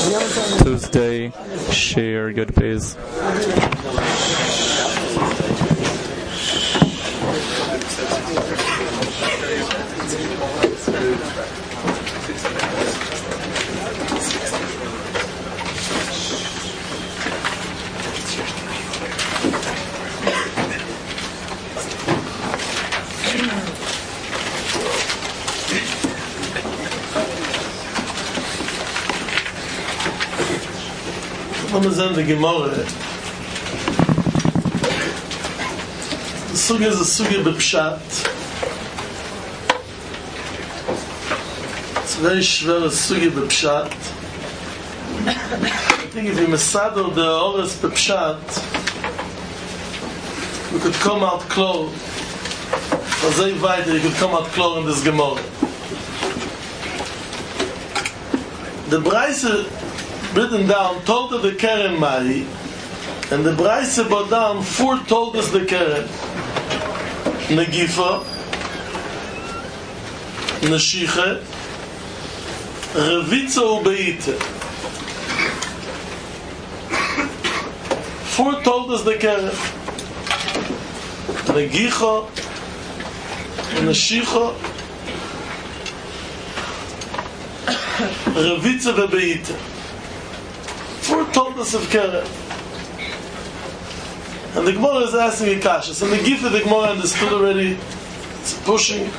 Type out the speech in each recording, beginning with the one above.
Tuesday, share good pays. In the Gemara, the sugi is a sugi b'pshat. It's very shver sugi b'pshat. I think if you mesador the ores b'pshat, we could come out close. Azay vayter, you could come out close in this Gemara. The Braise written down told the Keren Mai, and the Braise brought down four told us the Keren: Negifa, Neshiche, Revitza Ubeite. Four told us the Keren: Negicha, Neshicha, Revitza Ubeite. Four told us of Keren. And the Gemara is asking a kasha. So the Negifa, the Gemara understood already. It's pushing.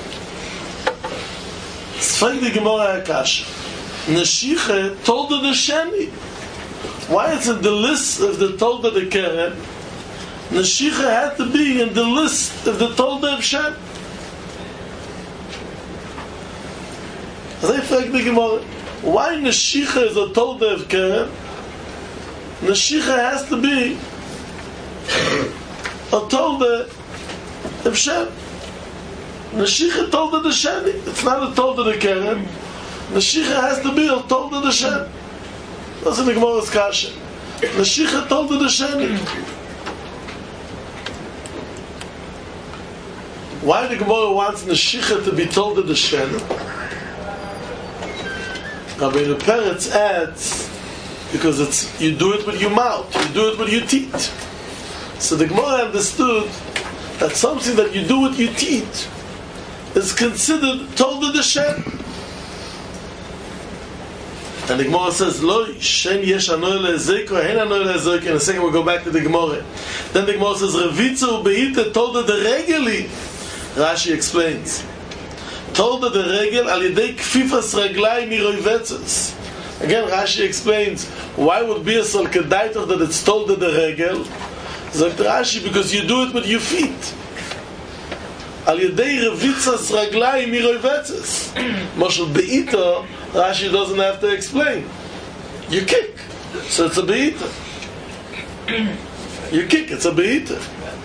It's finding the Gemara a kasha. Neshiche told the Sheni. Why it's in the list of the told of the Keren? Neshiche had to be in the list of the told of Shem. As I fact the Gemara, why Neshiche is a told of Keren? Neshicha has to be a tolda of Shem. Neshicha tolda the Sheni. It's not a tolda the Keren. Neshicha has to be a tolda the Shem. That's in the Gemara's kasha. Neshicha tolda the Sheni. Why the Gemara wants Neshicha to be tolda the Shem? Rabbeinu Peretz adds, because it's you do it with your mouth, you do it with your teeth. So the Gemara understood that something that you do with your teeth is considered tolda the Shem. And the Gemara says, "Lo Shem yesh anoy le'ezeiko, hein anoy le'ezeiko." In a second we'll go back to the Gemara. Then the Gemara says, "Revitza ubeite tolda the regeli." Rashi explains, tolda the regel al yedei kfifas reglai miroivetzes. Again, Rashi explains why would be a sol kedaitach that it's told the regel. Sagt Rashi, because you do it with your feet. Al yedei revitzas raglayim miroivetzes. Moshel beita, Rashi doesn't have to explain. You kick, so it's a beita. You kick, it's a beita.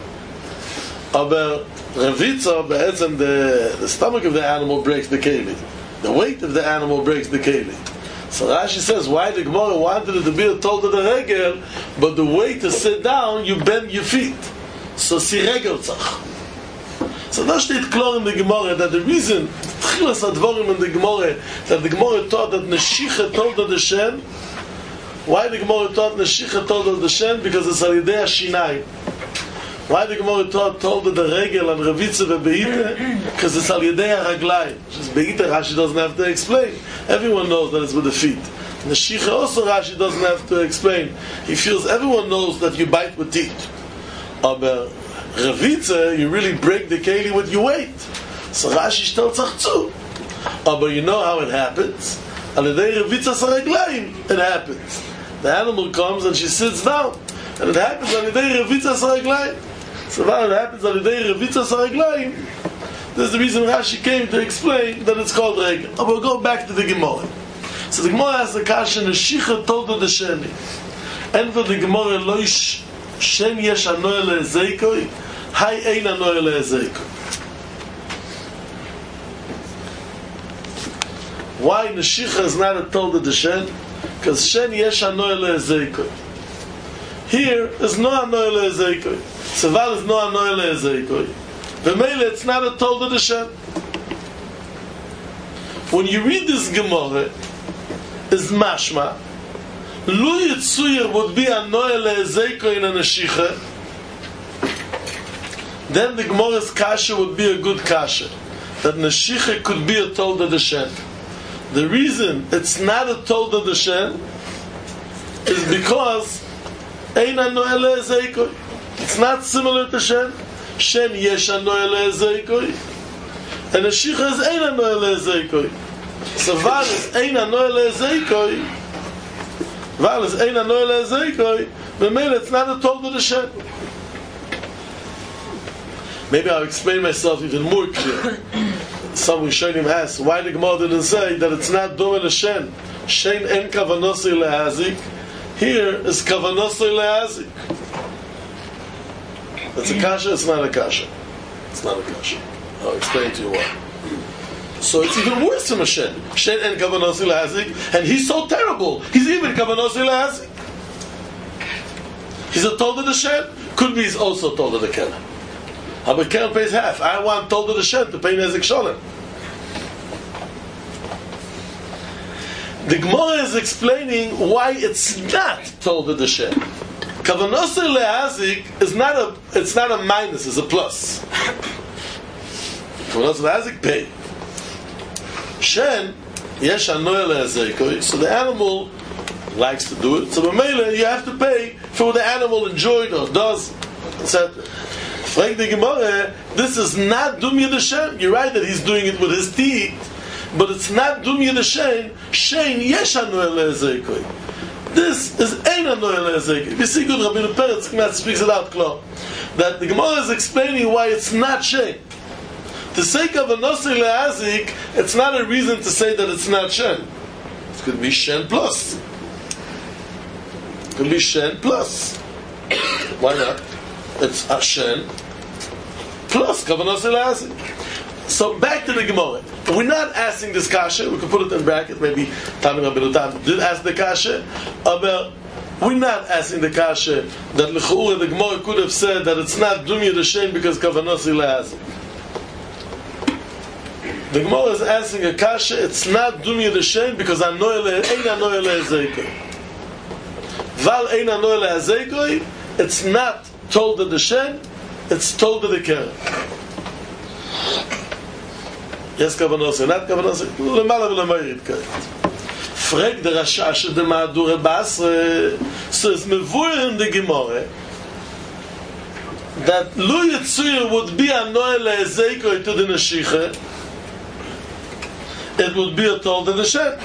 Aber revitza, be'etzem the stomach of the animal breaks the keli. The weight of the animal breaks the keli. So Rashi says, why the Gemara wanted it to be a told of the regel, but the way to sit down, you bend your feet. So si regel tzach. So that steht klar in the Gemara that the reason, Tchilas Advarim in the Gemara, that the Gemara taught that Neshicha told of the Shem. Why the Gemara taught Neshicha told of the Shem? Because it's Alidei HaShinai. Why the Gemara told of the regel and Revitza ve'beite? Because it's Alidei HaRaglayim. Just beite, Rashi doesn't have to explain. Everyone knows that it's with the feet. Neshicha also Rashi doesn't have to explain. He feels everyone knows that you bite with teeth. Aber Revitza, you really break the keli with your weight. So Rashi stellt sich zu. Aber you know how it happens. Alidei Revitza saraglayim, it happens. The animal comes and she sits down. And it happens Alidei Revitza saraglayim. So when it happens Alidei Revitza saraglayim, this is the reason Rashi came to explain that it's called regel. But we'll go back to the Gemara. So the Gemara has the kasha, Neshicha told the Sheni. And for the Gemara, Lo Shem yesh anoy le'ezeikoi, hai ein anoy le'ezeikoi. Why Neshicha is not a told the Shen? Because Shen yesh anoy le'ezeikoi. Here is no anoy le'ezeikoi. Seval is no anoy le'ezeikoi. The mele, it's not a told of the Shem. When you read this Gemara, is mashma Lu Yitzuyer would be a Noel Le'ezeiko in a Neshicha, then the Gemara's kasha would be a good kasha. That Neshicha could be a Tolda Deshen. The reason it's not a Tolda Deshen is because Eina Noel Le'ezeiko. It's not similar to Shen. Shen yesh a Noel Le'ezeiko. And Neshicha is Eina Noel Le'ezeiko. So Val is Eina Noel Le'ezeiko. Val is Eina Noel Le'ezeiko. But maybe it's not a Tolda Deshen. Maybe I'll explain myself even more clear. Some Rishonim asked why the Gemara didn't say that it's not Dome L'Shen. Shen en Kavanosei Le'azik. Here is Kavanosei Le'azik. It's a kasha, it's not a kasha. It's not a kasha. I'll explain to you why. So it's even worse than a Shen. Shen en Kavanosei Le'azik. And he's so terrible. He's even Kavanosei Le'azik. He's a Tolda Deshen. Could be he's also Tolda the Keren. But Keren pays half. I want Tolda Deshen to pay Nezek Sholem. The Gemara is explaining why it's not Tolda Deshen. Kavanosei Le'azik is not a minus, it's a plus. Kavanosei Le'azik pay. Shen yesh anoy le'azeikoi, so the animal likes to do it. So b'meila you have to pay for what the animal enjoyed or does, etc. Frag the Gemara, this is not Dum Yedeshen. You're right that he's doing it with his teeth, but it's not Dum Yedeshen. Shein yesh anoy le'azeikoi. This is Ein Anoy Le'azeikoi. You see good, Rabbeinu Peretz speaks it out clear. That the Gemara is explaining why it's not Shein. To say Kavanosei Le'azik, it's not a reason to say that it's not Shen. It could be Shen plus. It could be Shen plus. Why not? It's a Shen plus Kavanosei Le'azik. So back to the Gemara. We're not asking this kasha. We could put it in bracket. Maybe Tanu Rabbeinu Tam did ask the kasha. But we're not asking the kasha that l'chura the Gemara could have said that it's not Dum Yedeshen because Kavanosei Le'azik. The Gemara is asking a kasha. It's not Dum Yedeshen because Ein Anoy Le'azeikoi. Val Ein Anoy Le'azeikoi. It's not Tolda Deshen. It's Tolda the Keren. Yes, Kavanosei, not Kavanosei. L'mala v'lemayrit kayit. Frag the Rashash of the Ma'adure Basre. So it's mevuer in the Gemara that Lu Yitzuyer would be a Noel Le'ezeikoi to the Neshicha. It would be a Tolda Deshen.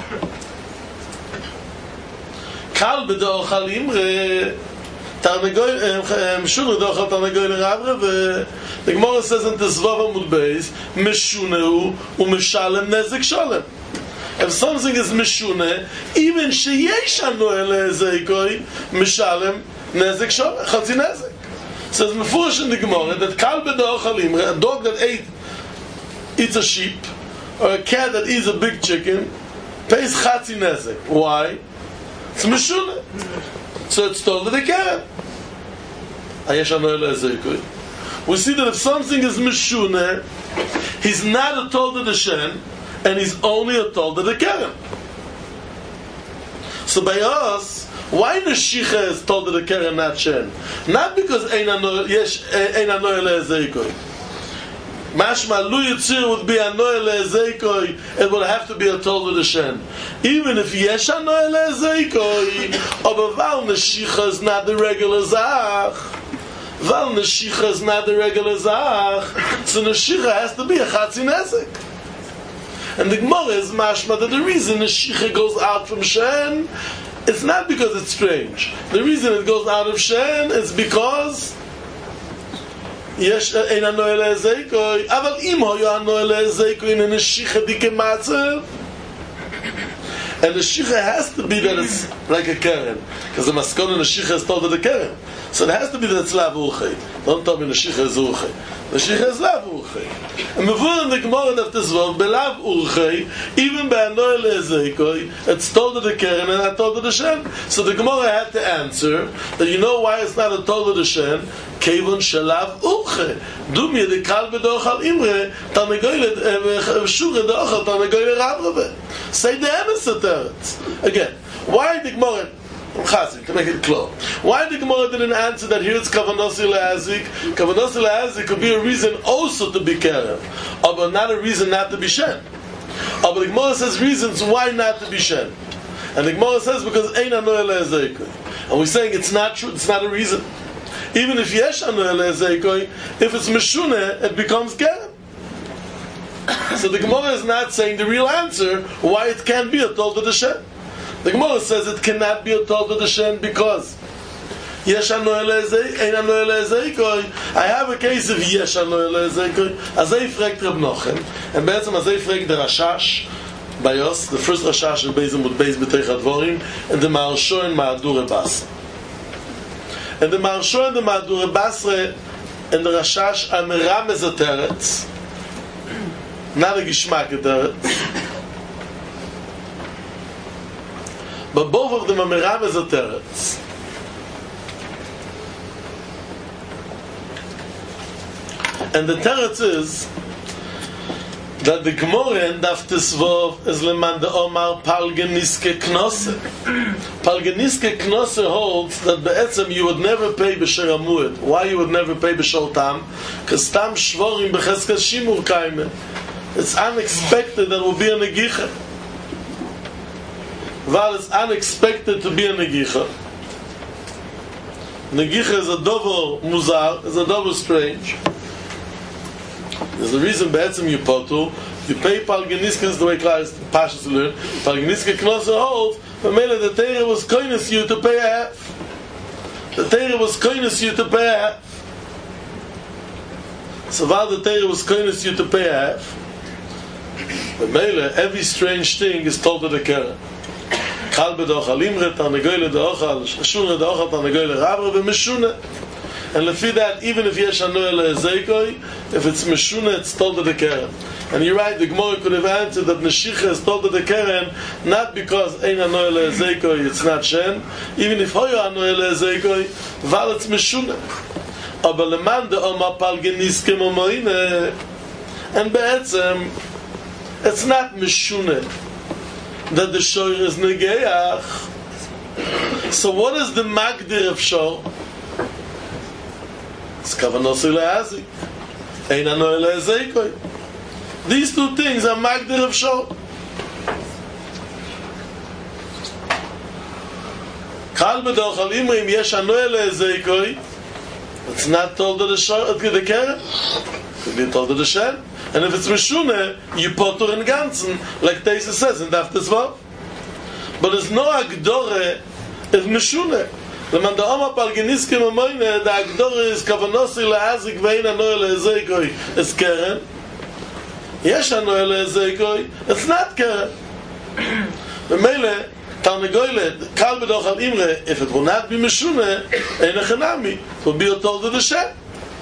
Kal b'do'ochal imre Tarnagoy Meshuna b'do'ochal Tarnagoy l'Ravre. The Gemara says in Tezvav Amud Beis, Meshuneu u'Meshalem Nezek Sholem. If something is Meshune, even sheyesh Anoy Le'azeikoi, Meshalem Nezek Sholem, Chatzi Nezek. Says Mefurish in the Gemara that Kal b'do'ochal imre, a dog that eats a sheep, or a cat that eats a big chicken, pays Chatzi Nezek. Why? It's Meshune. So it's told to the Keren. Ayesh Anoy Le'azeikoi. We see that if something is Meshune, he's not a Tolda Deshen, and he's only a Tolda the Keren. So by us, why Neshicha is Tolda the Keren, not Shen? Not because Ein Anoy Le'azeikoi. Mashma Lu Yitzir would be Anoy Le'azeikoi, it would have to be a Tolda Deshen. Even if Yesh Anoy Le'azeikoi, Obaval Neshicha is not the regular Zach. Val Neshicha is not the regular Zach, so Neshicha has to be a Chatzi Nezek. And the Gemara is mashma that the reason Neshicha goes out from Shen, it's not because it's strange. The reason it goes out of Shen is because Yesh Ein Anoy Le'azeikoi, Aval Im Hoyo Anoy Le'azeikoi in a Neshicha Dike Matzev. And the Neshicha has to be that it's like a Keren, because the Maskon and Neshicha is told to the Keren. So it has to be that it's Lav Urchei. Don't tell me Neshicha is Urchei. Neshicha is Lav Urchei. And before in the Gemara of this world, Belav Urchei, even by Anoy Le'azeikoi, it's told to the Keren and not told to the Shen. So the Gemara had to answer that you know why it's not a told to the Shen? Kevon Shelav Urchei. Dum Yedekal B'dochal Imre, Tarnagoy Shura Dochal Tarnagoy Ravrave. Say the emes. Again, why the Gemara Chasik, to make it clear. Why the Gemara didn't answer that here it's Kavanosi Le'azik? Kavanosi Le'azik could be a reason also to be Kerev, but not a reason not to be Shen. But the Gemara says reasons why not to be Shen. And the Gemara says because Ein Anoy Le'azeikoi. And we're saying it's not true, it's not a reason. Even if Yesh Anoy Le'azeikoi, if it's Meshuneh, it becomes Kerev. So the Gemara is not saying the real answer why it can't be a Tol to the Shen. The Gemara says it cannot be a Tol to the Shen because Yesh Anoy Le'azeikoi, Ein Anoy Le'azeikoi. I have a case of Yesh Anoy Le'azeikoi. Azay fragt Reb Nochem, and be'etzem Azay fragt the Rashash, Bayos, the first Rashash of Beis Amud Beis B'Teich HaDvorim, and the Maharsho and Mahadure Basra. And the Maharsho and the Mahadure Basra and the Rashash are Meramez Teretz, not a Gishmak Teretz, but both of them are Meramez Teretz. And the Teretz is that the Gemara in Daf Tesvov is leman de Omar Palgeniske Knosse. Palgeniske Knosse holds that be'etzem you would never pay b'sher amued. Why you would never pay b'shor tam? Because tam shvorim b'cheskas shimur kaime. It's unexpected that will be a negicha. While it's unexpected to be a negicha. Negicha is a dover muzar, is a dover strange. There's a reason be'etzem you potu, you pay Palgeniskes the way Klaus Pashas to learn. Palgeniske Knosse holds, but mainly the Torah was kindness you to pay a half. The Torah was kindness you to pay a half. So while the Torah was kindness you to pay a half, but mainly every strange thing is told to the Keren. Kalbe dochal imre, tarnegoyle dochal, shune dochal, tarnegoyle rabra, v'meshune. And lefi that, even if yesh anoy le'ezeikoi, if it's meshuna, it's told to the Keren. And you're right, the Gemara could have answered that Neshicha is told to the Keren, not because ein anoy le'ezeikoi, it's not Shen, even if hoyo anoy le'ezeikoi, val it's meshuna. Aber leman de oma palgeniske momoine, and be'etzem, it's not meshuna, that the shoyer is negeach. So what is the magdir of shor? It's Kavanosi Le'azik. Ein Anoy Le'azeikoi. These two things are Magdir of Shor. Kal B'dochal Imrim Yesh Anoy Le'azeikoi. It's not told to the Shor, the Keren. It could be told to the Shen. And if it's Meshune, you potur in Ganzen, like Teisa says in Daf Tesvav. But there's no Agdore of Meshune. The man da Oma Palgeniske Mamoine, the Agdore is Kavanosi Le'azik Vein Anoy Le'azeikoi, it's Keren. Yesh Anoy Le'azeikoi, it's not Keren. The Mele, Tarnegoyle, Kal B'dochal Imre, if it will not be Meshune, Ein Echanami, it will be told to the Shen.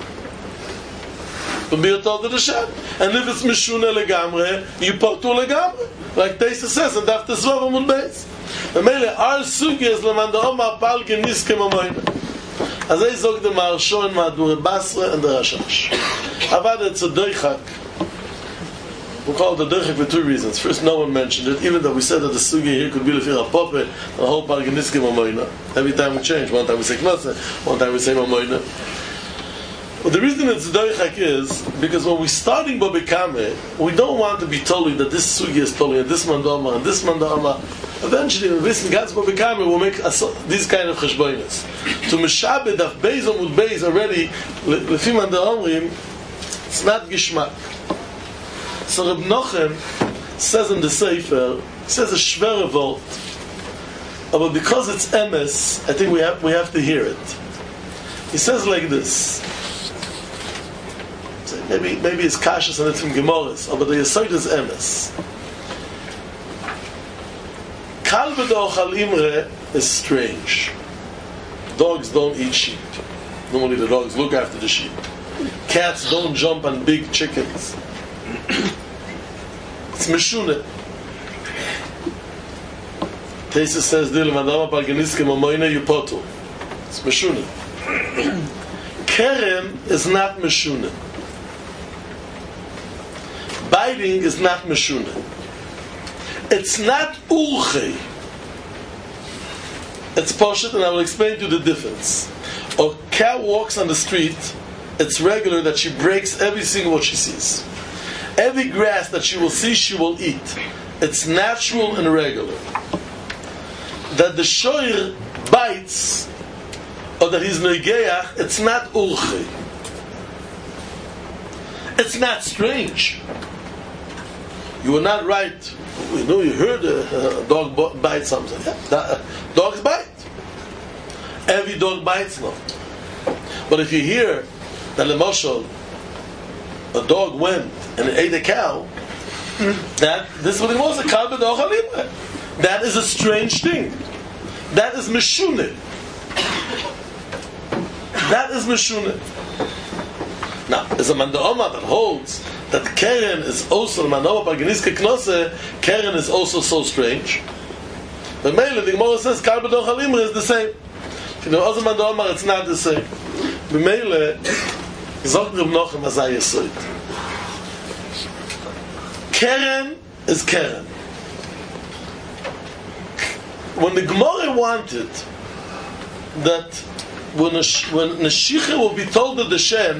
It will be told to the Shen. And if it's Meshune Legamre, you portu Legamre. Like Teisa says, and Daf Tesvav Amud Beis. The Mele, our sugi is leman da Oma Palgeniske Mamoine. As I zog the Maharsho and Mahadure Basra and the Rashash. Avad it's a doichak. We call it a doichak for two reasons. First, no one mentioned it, even though we said that the sugi here could be lefir apope, the whole Palgeniske Mamoine. Every time we change, one time we say Knosse, one time we say Mamoine. Well, the reason it's doichak is because when we're starting Bobekame, we don't want to be told that this sugi is told, and this mandama, and this mandama. Eventually, when we listen God's Bobekame, we'll make these kind of cheshbonis. To Meshabed of Beis Amud Beis already, Lefi Man da Omrim, it's not Gishmak. So Reb Nochem says in the Sefer, he says a shver revolt, but because it's emes, I think we have to hear it. He says like this. Maybe it's kashas and it's from Gemaras, but the Yesod is emes. Kal B'dochal Imre is strange. Dogs don't eat sheep. Normally the dogs look after the sheep. Cats don't jump on big chickens. It's Meshune. Teisa says, Dil Madama Palgeniske Mamoine Yupoto. It's Meshune. Keren is not Meshune. Biting is not Meshune. It's not Urche. It's poshut, and I will explain to you the difference. A cow walks on the street, it's regular that she breaks every single what she sees. Every grass that she will see, she will eat. It's natural and regular. That the shoir bites, or that he's noigeach, it's not urche. It's not strange. You were not right. You know, you heard a dog bite something. Yeah, dogs bite. Every dog bites, no. But if you hear that Lemashal, a dog went and ate a cow, that this is what it was, a cow b'doch halimre. That is a strange thing. That is meshune. That is meshune. Now, there's a Manda'oma that holds that Keren is also, Manda'oma Paginiske Knose, Keren is also so strange. The Mele, the Gemara says, Kal b'doch halimre is the same. You know, also Manda'oma, it's not the same. The Mele, Zog Reb Nochem Azai Yesoid. Keren is Keren. When the Gemara wanted that when Neshicha will be told of the Shem,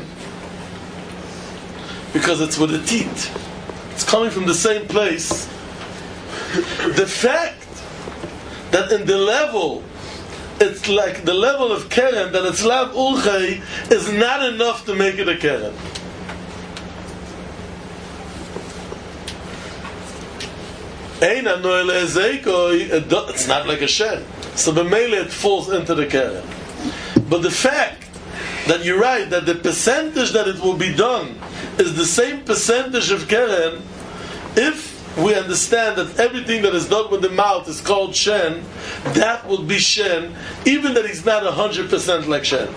because it's with the teeth, it's coming from the same place, the fact that in the level, it's like the level of Keren, that it's Lav Urchei, is not enough to make it a Keren. It's not like a shen. So b'meile it falls into the keren. But the fact that you're right, that the percentage that it will be done is the same percentage of keren, if we understand that everything that is done with the mouth is called shen, that will be shen, even that it's not 100% like shen.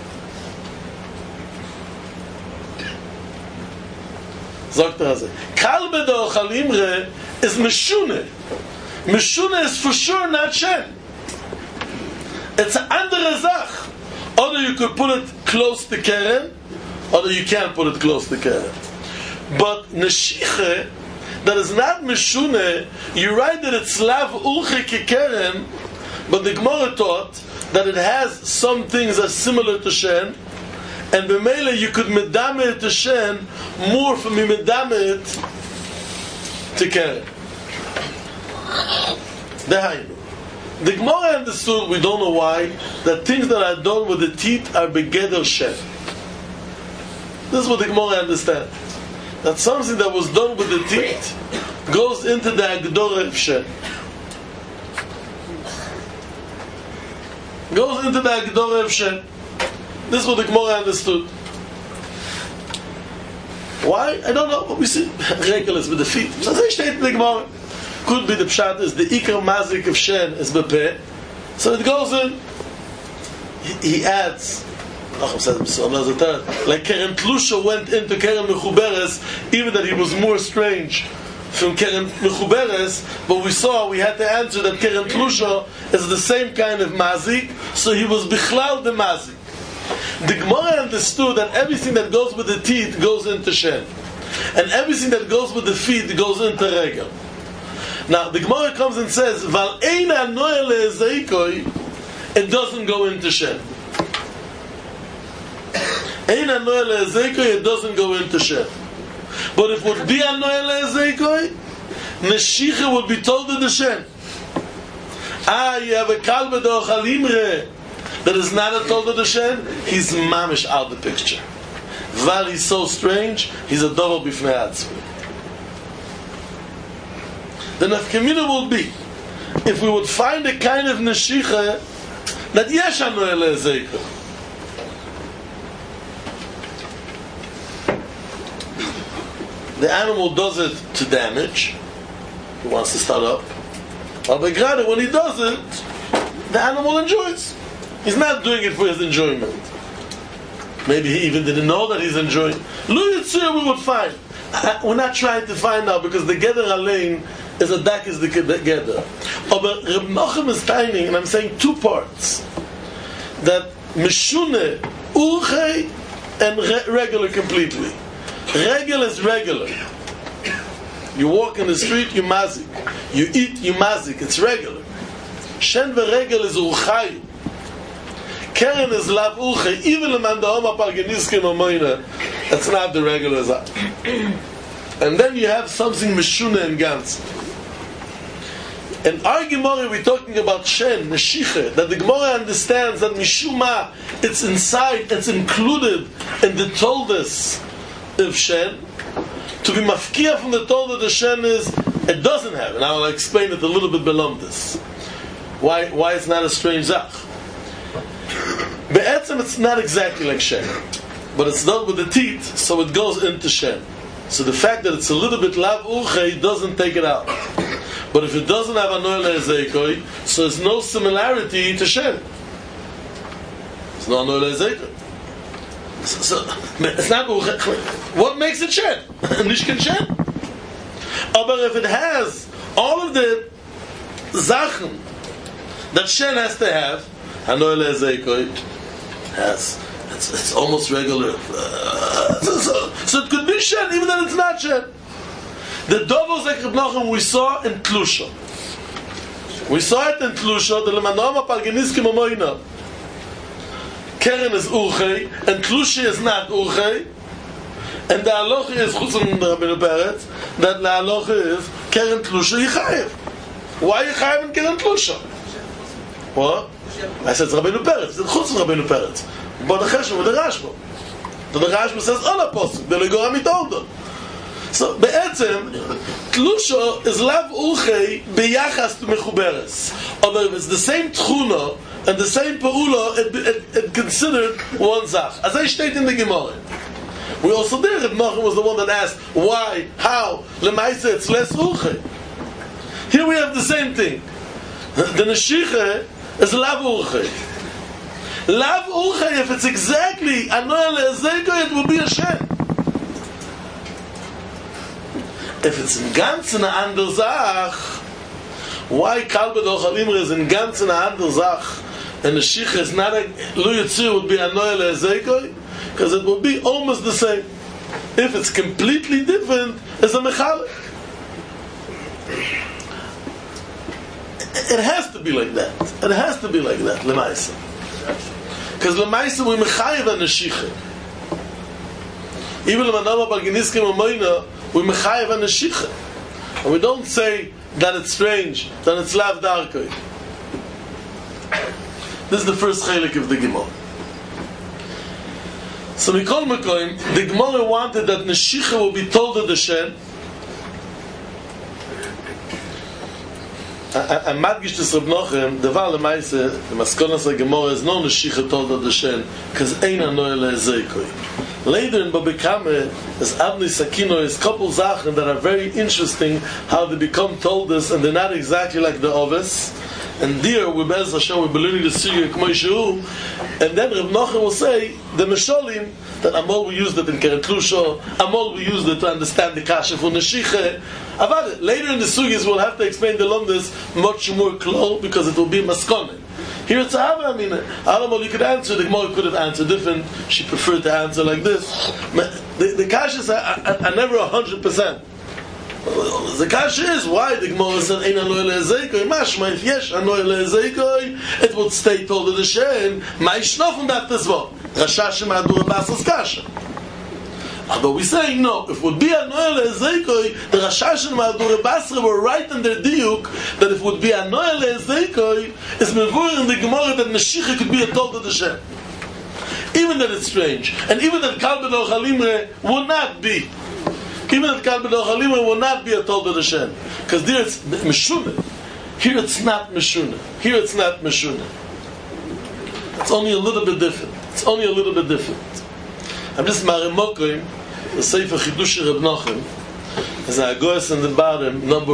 Sagt er also, Kal b'doch halimre is meshune. Meshune is for sure not shen. It's an andere Zach. Or you could put it close to keren, or you can't put it close to keren. But neshiche, that is not meshune, you write that it's lav ulche ke keren, but the Gemara taught that it has some things that are similar to shen, and b'meile you could medame it to shen more from me medame it to keren. The Gemara understood, we don't know why, that things that are done with the teeth are begeder shen. This is what the Gemara understands. That something that was done with the teeth goes into the Agdorah of shen. Goes into the Agdorah of shen. This is what the Gemara understood. Why? I don't know. But we see regulars with the feet. So they state in the Gemara. Could be the pshat is the ikar mazik of shen is bepeh. So it goes in. He adds. Like Keren Tlusha went into Keren Mechuberes, even that he was more strange from Keren Mechuberes, but we had to answer that Keren Tlusha is the same kind of mazik, so he was bichlal the mazik. The Gemara understood that everything that goes with the teeth goes into shen, and everything that goes with the feet goes into regel. Now the Gemara comes and says, "Val eina noel lezeikoi," it doesn't go into shen. Eina noel lezeikoi, it doesn't go into shen. But if it would be a noel lezeikoi, neshicha would be told in the shen. You have a kal b'doch halimre that is not a told of the shen. He's mamish out the picture. Val he's so strange, he's a double b'fnei atzmi. The nafkamina will be if we would find a kind of neshicha that yesh anoel lezeikoi. The animal does it to damage. He wants to start up. But when he does it, the animal enjoys. He's not doing it for his enjoyment. Maybe he even didn't know that he's enjoying. Lo Yitzir we would find. We're not trying to find out because the Geder Alein is a dak is the Geder. But Reb Nochem is timing, and I'm saying two parts. That Meshune, Urchei, and regular completely. Regular is regular. You walk in the street, you mazik. You eat, you mazik. It's regular. Shen v'regel is urchayu. Keren is lav urchay. Even the mandahom apargeniskim omoina, that's not the regular zach. And then you have something meshuna and gans. In our Gemara we're talking about Shen, Neshiche, that the Gemara understands that Mishuma, it's inside, it's included in the Toldos of Shen. To be mafkia from the Toldos of the Shen is, it doesn't have, and I will explain it a little bit below this. Why it's not a strange Zach. Be'etzem it's not exactly like Shen, but it's done with the teeth, so it goes into Shen. So the fact that it's a little bit Lav Urchei doesn't take it out. But if it doesn't have Anoel Ezekoi, so there's no similarity to Shen. It's not Anoel Ezekoi. So it's not Urchei. What makes it Shen? Nishkin Shen. But if it has all of the Zachen that Shen has to have, Anoel Ezekoi has. It's almost regular. So it could be Shen, even though it's not Shen. The Dovos Reb Nachum we saw in Tlusha. We saw it in Tlusha, the Lemanoma Pargeniskim Omoina. Keren is Urchei, and Tlusha is not Urchei. And the Halacha is, Chutz from Rabbeinu Peretz, that the Halacha is, Keren Tlusha Yichayev. Why Yichayev in Keren Tlusha? What? I said, it's Rabbeinu Peretz. It's Chutz from Rabbeinu Peretz. But the Cheshem with the Rashba. The Rashba says, Ola Posuk, the Legora Mitoldo. So, be'etzem, Tlusha is lav urchei beyachas to mechuberes. Although if it's the same tchuna and the same pa'ula, it considered one zach. As I state in the Gemara. We also did, Reb Nachum was the one that asked, why, how, lemaisa it's less urchei. Here we have the same thing. The neshiche is lav urchei. Lav urchei, if it's exactly anoel ezekoi, it will be a shen. If it's in ganz in a andere Sach, why Kalbe Doch Alimre is in ganz in a andere Sach, and the Shich is not a Lu Yitzir would be a Noel Ezekoi, because it would be almost the same. If it's completely different, it's a Mechale. It has to be like that. It has to be like that, Lemaisa. Because Lemaisa we Mechayev and the Shich. Even Lemanama Balginiskim Amoina, we mechayev and neshicha, and we don't say that it's strange, that it's lav darkoi. This is the first chelik of the Gemara. So Mikol Mekoim, the Gemara wanted that neshicha will be told to the Shen. I madgish this Reb Nachum, the Val Lemaise, the Maskonas of Gemara is no neshicha told to the Shen, because ein anoel ezekoi. Later in Babikame, as Avnei Sakino, is couple Zachen that are very interesting, how they become Toldos, and they're not exactly like the Oves. And there, we Be'ez Hashem, we're learning the Sugya K'may Shehu, and then Reb Nachum will say, the Mesholim, that Amol we used it in Keren Tlusha, Amol we used it to understand the Kasha for Neshiche. About later in the Sugyas, we'll have to explain the Lumdas much more close, because it will be Maskone. Here it's Ahava, I mean, Alamol, you could answer, the Gemara could have answered different, she preferred to answer like this. The Kasha are never 100%. The Kasha is why the Gemara said, Ein Anoel Ezekoi, Mashma, if Yesh Anoel Ezekoi, it would stay told to the Shen, Ma Ishnof und that as well. Rashash Ma'adur Basas Kasha. Although we say no, if it would be Anoel Ezekoi, the Rashash and Ma'adur Basra were right in their diuk that if it would be Anoel Ezekoi, it's Mevur in the Gemara that Neshicha could be a told to the Shen. Even that it's strange, and even that Kalbe Doch Halimre will not be. Even that Kalbe Doch Halimre will not be a told to the Shen. Because there it's Meshuna. Here it's not Meshuna. Here it's not Meshuna. It's only a little bit different. It's only a little bit different. I'm just Marimokim, the Sefer Chidush Reb Nachum, as I go in the bottom, number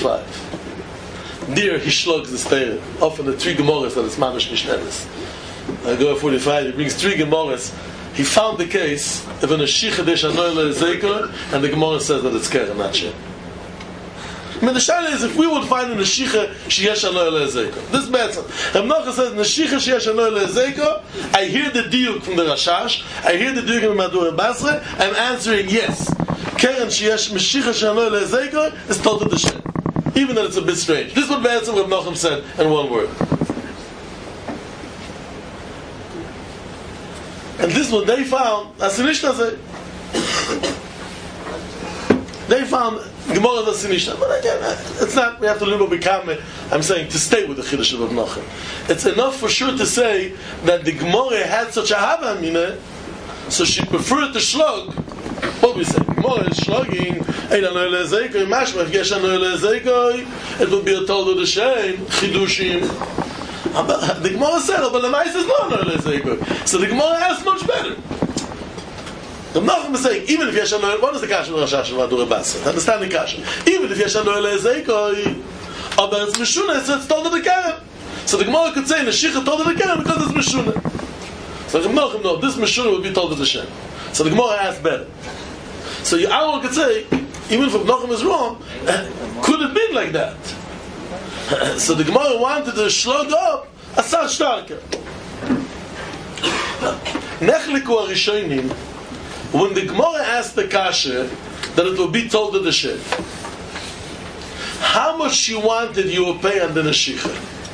45. There he shlogs the Torah, often the 3 Gemaras that it's Mamash Mishnedes. I go 45, he brings 3 Gemaras. He found the case of an Ashicha Desh Anoel Ezekoi, and the Gemara says that it's Keren, not Shem. I mean, the Shaila is if we would find an Ashicha Sheyesh Anoel Ezekoi. This better. Reb Nachum says, Ashicha Sheyesh Anoel Ezekoi, I hear the diuk from the Rashash, I hear the diuk from Madur Basra, I'm answering yes. Keren Sheyesh Mashicha Anoel Ezekoi is told to the Shem. even though it's a bit strange. This is what Be'etzim Rav Nachum said in one word. And this is what they found. They found Gemara the Sinishna. But again, it's not, we have to a little bit calm. I'm saying to stay with the Chiddush of Rav Nachum. It's enough for sure to say that the Gemara had such a Hava Amina, so she preferred the Shlog. What we say? Gemara is Shlogging, Eila Noile Zeikoi, Mashma, if Gesha Noile Zeikoi, it would be a told of the Shem, Chidushim. The Gemara said, but the Mais is not Noile Zeikoi. So the Gemara asked much better. The Nachum is saying, even if Yesha Noel, what is the Kasha of Rosh Hashanah Madura Basa? Understand the Kasha. Even if Yesha Noel Ezekoi, but it's Meshuna, so it's told of the Karen. So the Gemara could say, Neshicha told of the Karen because it's Meshuna. So the Nachum, no, this Meshuna would be told of the Shem. So the Gemara asked better. So Ya'awar could say, even if Nachum is wrong, could it been like that? So the Gemara wanted to shlog up Asar Shtarka. Nechliku Arishonim, when the Gemara asked the Kasha that it will be told to the Shem, how much she wanted you will pay on the Neshicha?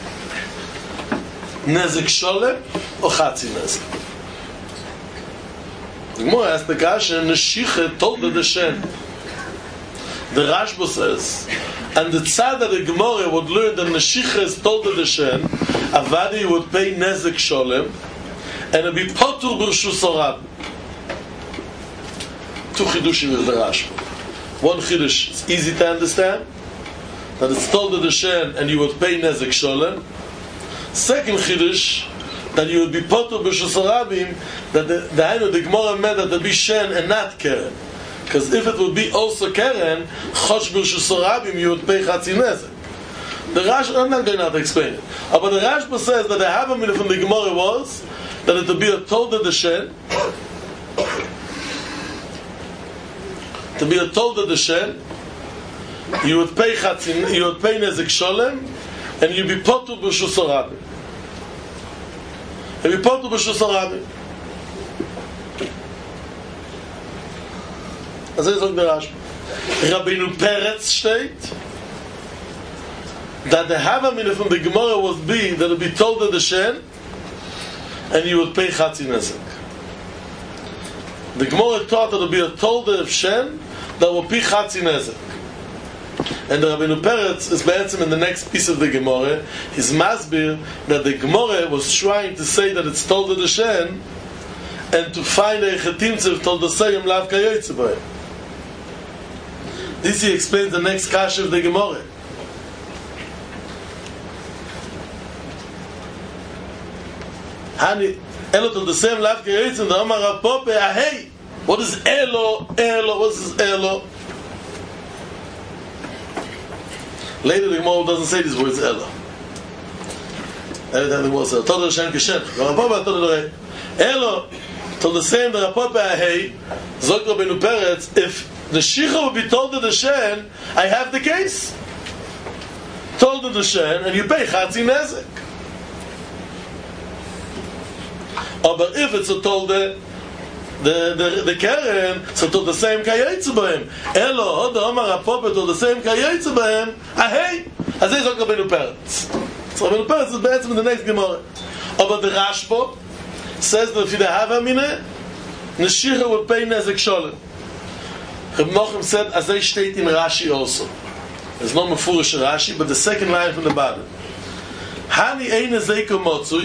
Nezek Sholem or Chatzi Nezek? The Gemara asked the Kasha, Neshicha told to the Shem. The Rashba says, and the Tzad that the Gemara would learn that Neshicha is told to the Shem, Avadi would pay Nezek Sholem, and it would be Potur B'Rshus Orab. Two chidushim with the Rashba. One chidush is easy to understand, that it's told to the Shem and you would pay Nezek Sholem. Second chidush, that you would be potur b'shus harabim, that the Gemara meant that there be Shen and not Keren. Because if it would be also Keren, chosh b'shus harabim, you would pay Chatzi Nezek. The Rashba, I'm not going to explain it, but the Rashba says that the Havamina from the Gemara was that it would be told to the Shen, to be told to the Shen, you would pay Chatzin, you would pay Nezek Sholem, and you'd be potur b'shus harabim. You'd be potur b'shus harabim. As I said, the Rashba. Rabbeinu Peretz steht that the Havamina from the Gemara would be that it would be told to the Shen, and you would pay Chatzi Nezek. The Gemara taught that it would be a tolda of Shen that will pay Chatzi Nezek. And the Rabbeinu Peretz is be'etzim in the next piece of the Gemara, his masbir, that the Gemara was trying to say that it's told to the Shen, and to find a chetimtzev told the Seyim lav kayotze b'hem. This he explains the next kasha of the Gemara. Hani Elo told the Seyim lav kayotze, and the Amar Rav Pope, ahei, what is Elo? What is Elo? Later the Gemara doesn't say these words Elo. Every time the Gemara says Told Hashem Kishem. Rav Pope told the Elo told the same that Rav Pope ahei, Zok Rabbeinu Peretz, if the Shicha would be told to the Shen, I have the case. Told to the Shen, and you pay Chatzi Nezek. But if it's a told the Keren, so told the same Kayetze B'hem. Elo, Hoda Omar Rapope told the same Kayetze B'hem. Ahei, as they Zok Rabbeinu Peretz. So Rabbeinu Peretz is be'etzim in the next Gemara. But the Rashba says that if you have Amineh, Neshicha would pay Nezek Sholem. Reb Nachum said, as they state in Rashi also. There's no Mefurish Rashi, but the second line from the bottom. Hani ein Ezeiko Motzui,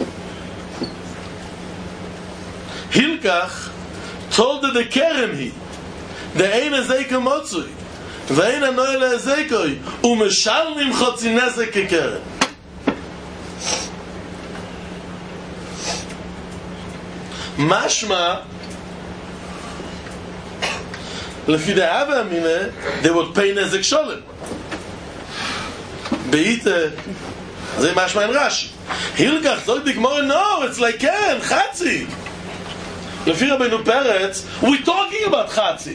Hilkach told the Keren he, the ein Ezeiko Motzui, ve'ein anoyle Ezeikoi, umeshalnim Chatzi Nezek kekeren. Mashma, Lefi the Hava Amina, they would pay Nezek Sholem. Beite, they mashma in Rashi. Hilkach, so the Gemara, no, it's like Keren, Chatzi. Lefi Rabbeinu Peretz, we're talking about Chatzi.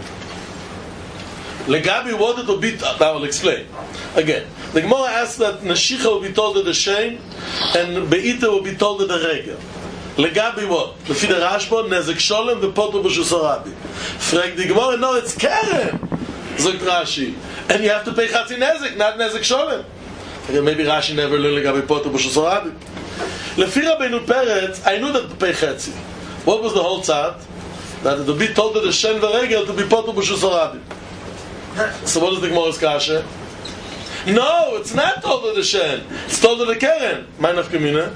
Legabi, what it will be, I will explain. Again, the Gemara asks that Neshicha will be told to the Shem, and Beite will be told to the Regel. Legabi what? Lefi the Rashba, Nezek Sholem, the Potur b'shus harabim. Frag the Gemara, no, it's Keren. Sagt Rashi. and you have to pay Chatzi Nezek, not Nezek Sholem. Again, maybe Rashi never learned Gabi Potter B'Shus Rabim. Lefi Rabbeinu Peretz, I knew that to pay Chetzi. What was the whole tzad? That it would be told to the Shen V'Regel to be Potter B'Shus Rabim. So what is the Gemara's kasha? No, it's not told to the Shen. It's told to the Keren. My nafkamina.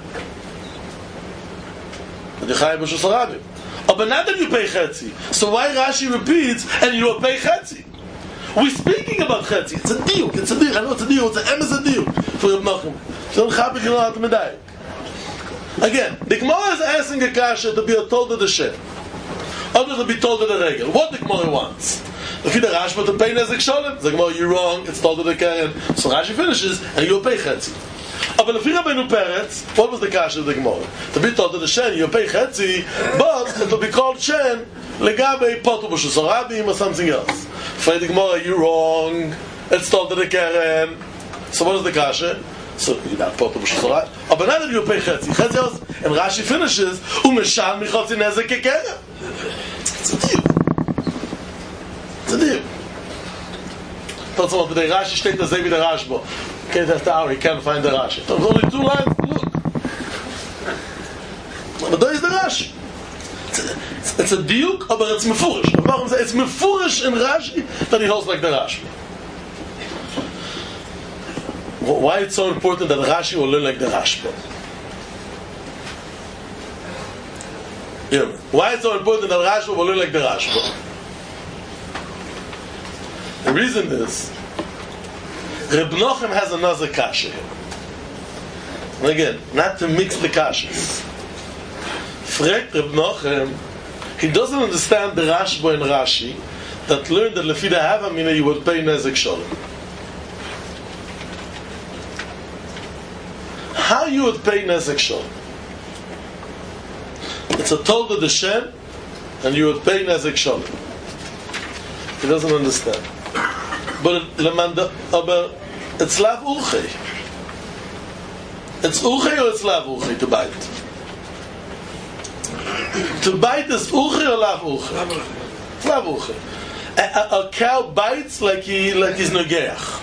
The Chai B'Shus Rabim. Oh, but not that you pay Chetzi. So why Rashi repeats and you will pay Chetzi? We're speaking about Chetzi. It's a deal. It's a deal. I know it's a deal. It's an emes a deal for Reb Nachum. So don't you know how to medayik. Again, the Gemara is asking a kasha to be told to the Shem, or to be told to the Regel. What the Gemara wants? If you the Rashba to pay Nezek Sholem, the Gemara, you're wrong. It's told to the Keren. So Rashi finishes and you'll pay Chetzi. But if you Rabbeinu Peretz, what was the kasha of the Gemara? To be told to the Shen, you'll pay Chetzi, but it will be called Shen legabe Potter B'Shus Rabim or something else. For the Gemara, you're wrong. It's told to the Keren. So what is the kasha? So you're not Potter B'Shus Rabim. But now that you pay Chetzi, Chetzi else, and Rashi finishes, Umeshal Michotzi Nezek Kekeren. It's a deal. It's a deal. Trotzdem, the Rashi steht da sehr wie der Rashba. Okay, that's the hour, he can't find the Rashi. There's only 2 lines, look. But there is the Rashi. It's a diuk, but it's mefurish. It's mefurish in Rashi that he holds like the Rashi. Why it's so important that Rashi will learn like the Rashi? Yeah. Why it's so important that Rashi will learn like the Rashi? The reason is Reb Nachum has another kasha here. And again, not to mix the kashas. Fregt Reb Nachum, he doesn't understand the Rashba and Rashi that learned that Lefi the Havamina you would pay Nezek Sholem. How you would pay Nezek Sholem? It's a told of the Shem, and you would pay Nezek Sholem. He doesn't understand. But it's lav urchei. It's urchei or it's lav urchei to bite? To bite is urchei or lav urchei? It's lav urchei. A cow bites like he's nogeach.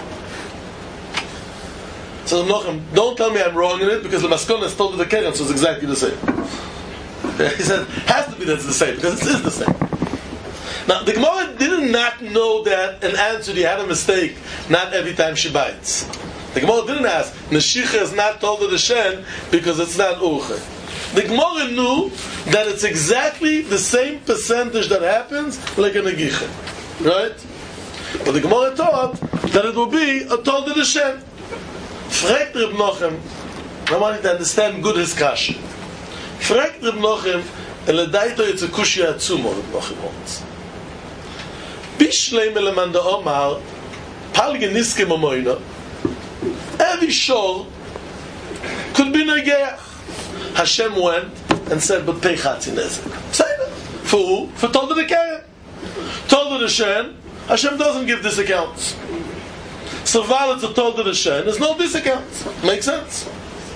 So don't tell me I'm wrong in it because the maskon is told to the Keren, so it's exactly the same. He said, has to be that's the same because it is the same. Now, the Gemara did not know that and answered, he had a mistake, not every time she bites. The Gemara didn't ask, Neshicha is not told to the Shen because it's not Urche. The Gemara knew that it's exactly the same percentage that happens like a Negicha. Right? But the Gemara thought that it will be a told to the Shen. Fragt Reb Nachum, I want you to understand good his kasha. Fragt Reb Nachum, and ledaito it's a kushya atzumo, Reb Nachum holds. Bishlei melemanda omar, palge niske momoina, every shor could be negeach. Hashem went and said, but pay chatzi nezek. Say that. For who? For Tolda the Keren. Tolda the Shen, Hashem doesn't give disaccounts. So while it's a Tolda the Shen, there's no disaccounts. Makes sense?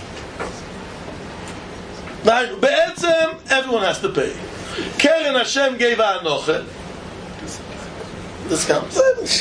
Now, be'etzem, everyone has to pay. Keren Hashem gave a anoche. Discount.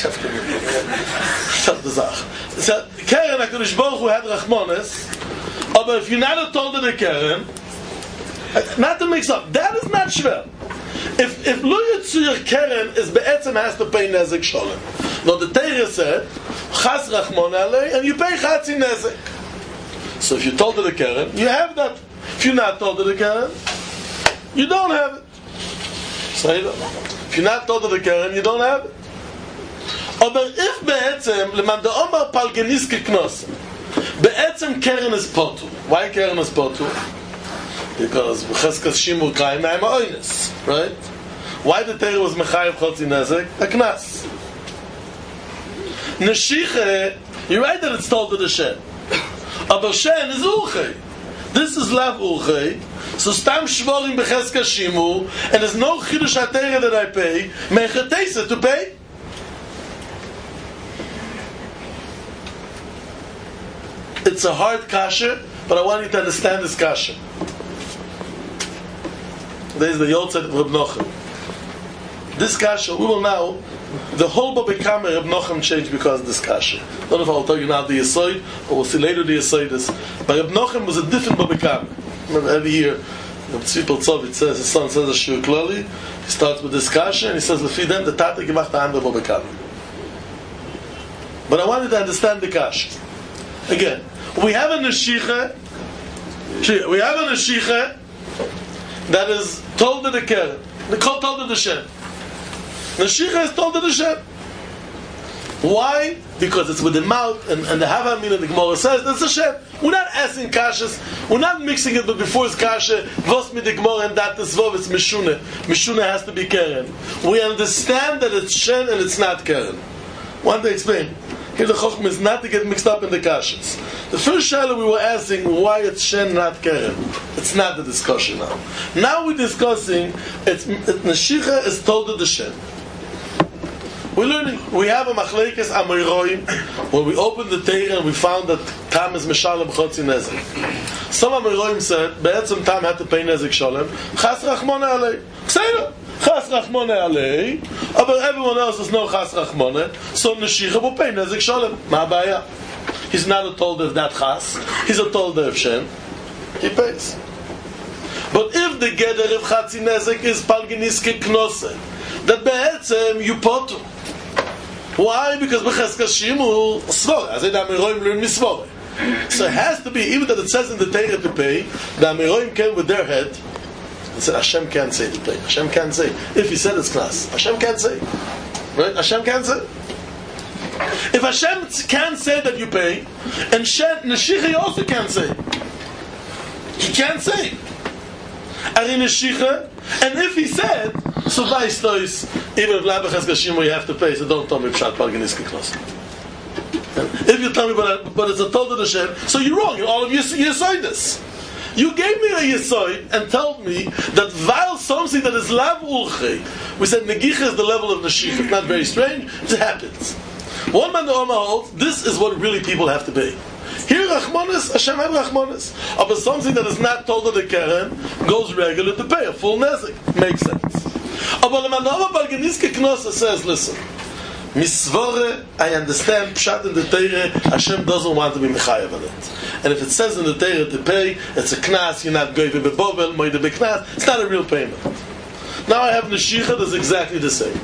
Shut the zach. So, Keren HaKadosh Baruch Hu had Rachmanes, but if you're not a Tolda the Keren, not to mix up, that is not shver. If Lo Yitzur Keren is be'etzem has to pay Nezek Sholem. Now the Torah said, Chas Rachmon Alei, and you pay Chatzi Nezek. So if you told the Keren, you have that. If you're not told the Keren, you don't have it. Say that. If you're not told the Keren, you don't have it. Aber if be'etzem, leman de Omar Palgeniske Knossen, be'etzem Keren is potu. Why Keren is potu? Because Cheskas Shimur Kaim Naim Ha'oines, right? Why the Torah was Mechayev Chatzi Nezek? A Knas. Neshiche, you're right that it's told to the Shen. Aber Shen is Urchei. This is Lav Urchei. So Stam Shvorim B'Cheskas Shimur, and there's no Chidush HaTorah that I pay, Mechatesa to pay. It's a hard kasha, but I want you to understand this kasha. There is the Yotzet of Reb Nachum. This kasha, we will now the whole Baba Kama Reb Nochem changed because of this kasha. I don't know if I'll tell you now the Yesod, or we'll see later the Yesodis. But Reb Nochem was a different Baba Kama. Remember, every year, Reb Tzipel Tzovit says, his son says a Shur Klali, he starts with this kasha, and he says, Lefi dem, the Tata gemacht the andere Baba Kama. But I wanted to understand the kasha. Again, we have a Neshicha that is told to the Keren. The call told to the Shem. Neshicha is told to the Shem. Why? Because it's with the mouth, and the Havamina, the Gemara says, that's the Shem. We're not asking kashas, we're not mixing it, but before it's kasha, vos mit the Gemara and that is vov, it's Mishuna. Mishuna has to be Keren. We understand that it's Shem and it's not Keren. One to explain. Here the Chochmah is not to get mixed up in the kashas. The first shaila we were asking why it's Shen, not Keren. It's not the discussion now. Now we're discussing, Neshicha is told to the Shen. We're learning. We have a Machlekes Amoraim. When we opened the Torah and we found that Tam is Meshalem Chotzi Nezek. Some Amoraim said, Be'etzem Tam had to pay Nezek Sholem. Chas Rachmona Alei. Kseiru. Chas Rachmona Alei. But everyone else is no Chas Rachmona. So Neshicha will pay Nezek Sholem. Ma Abaya. He's not a tolder of that Chas. He's a tolder of Shen. He pays. But if the Geder of Chatzi Nezek is Palgeniske Knose, that Be'etzem you potu. Why? Because B'cheskas Shimu Svore. I said the Amoraim learn Misvore. So it has to be, even that it says in the Torah to pay, the Amoraim came with their head and said Hashem can't say to pay. Hashem can't say. If he said it's class, Hashem can't say. Right? Hashem can't say. If Hashem can't say that you pay, and Neshicha also can't say. He can't say. Ari Neshicha, and if he said, so vice tois, even if Labach has Gashimu you have to pay, so don't tell me Pshat Palganiski Klos. If you tell me but it's a told of the Shem, so you're wrong in all of your Yesoidus. You gave me a Yesoid and told me that while something that is Lav Ulchei, we said Negicha is the level of Neshicha. It's not very strange, it happens. One man the Oma holds, this is what really people have to pay. Here Rachmanis, Hashem had Rachmanis. But something that is not told to the Keren goes regular to pay a full Nezik. Makes sense. But the Manova Balganiske Knosa says, listen, Misvore, I understand, Pshat in the Torah, Hashem doesn't want to be Mechayev on it. And if it says in the Torah to pay, it's a Knas, you're not going to be Bobel, Moide Beknas, it's not a real payment. Now I have Neshicha that's exactly the same.